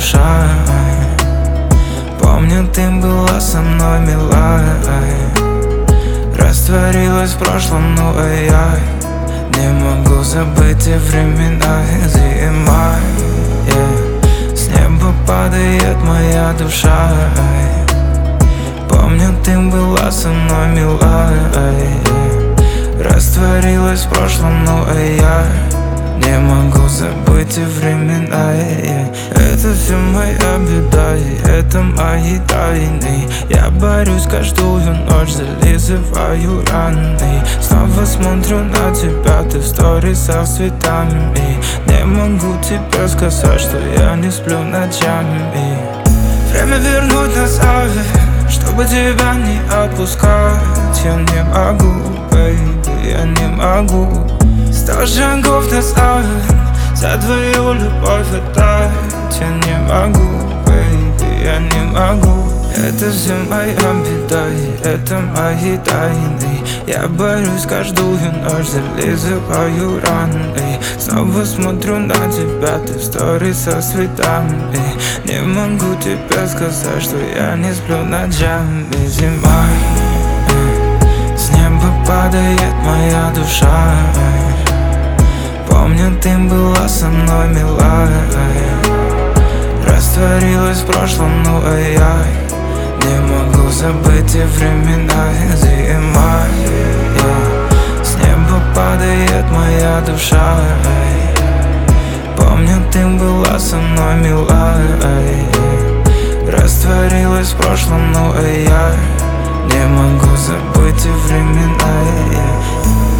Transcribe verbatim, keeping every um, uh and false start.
душа. Помню, ты была со мной милая, растворилась в прошлом, ну а я не могу забыть те времена. Зима, yeah. С неба падает моя душа. Помню, ты была со мной милая, растворилась в прошлом, ну а я не могу забыть те времена. Это все моя беда, и это мои тайны. Я борюсь каждую ночь, зализываю раны. Снова смотрю на тебя, ты в сторисах с цветами. Не могу тебе сказать, что я не сплю ночами. Время вернуть назад, чтобы тебя не отпускать. Я не могу, baby, я не могу. Сто шагов назад, за твою любовь отдать. Я не могу, baby, я не могу. Это все моя беда, и это мои тайны. Я борюсь каждую ночь, зализываю раны. Снова смотрю на тебя, ты в сторис со цветами. Не могу тебе сказать, что я не сплю ночами. Зима, с неба падает моя душа. Помню, ты была со мной милая, растворилась в прошлом, ну а я не могу забыть те времена. Зима, yeah. С неба падает моя душа. Помню, ты была со мной милая, растворилась в прошлом, ну а я не могу забыть те времена.